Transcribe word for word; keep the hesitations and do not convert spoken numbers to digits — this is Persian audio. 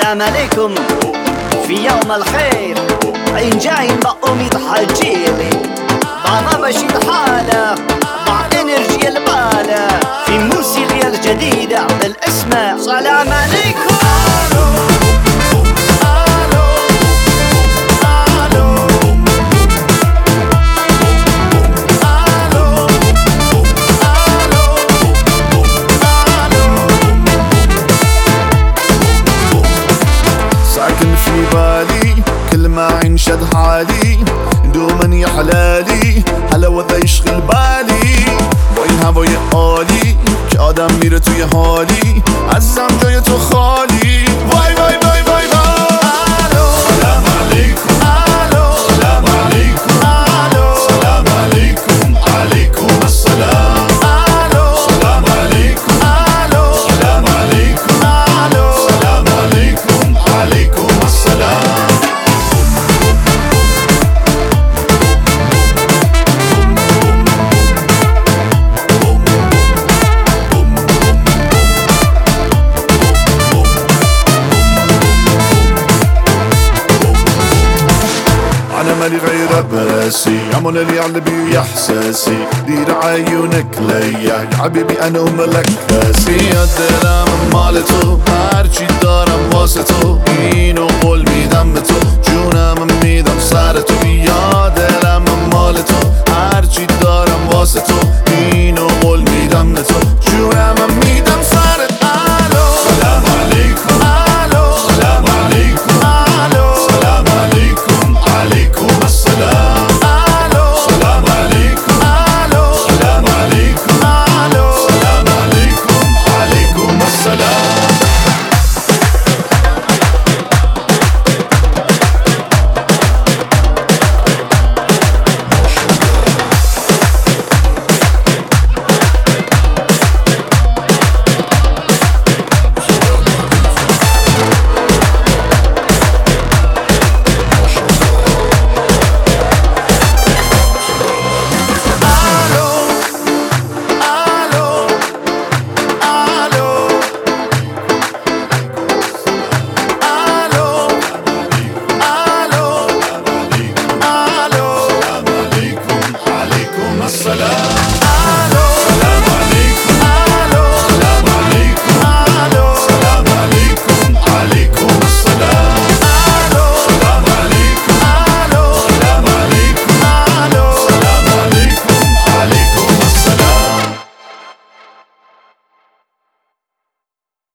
سلام عليكم في يوم الخير. عين جايين بأميد حجيلي بعض بشيد حالة مع انرجي البالة في موسيقى الجديدة بالاسم سلام عليكم. ساكن في بالي كل ما عين شد حالي دوما يحلالي حلاوة يشغل بالي با این هوای عالی که آدم میره توی حالی عزیزم جای تو خالی. وای وای وای وای وای سلام علیکم سلام علیکم سلام علیکم علیکم السلام سلام علیکم سلام علیکم سلام علیکم علیکم السلام. أنا مالي غير براسي عمل اللي على بي إحساسي دير عيونك ليا يا حبيبي أنا وملك راسي. دلم مال تو هرچی دارم واسه تو اینو قول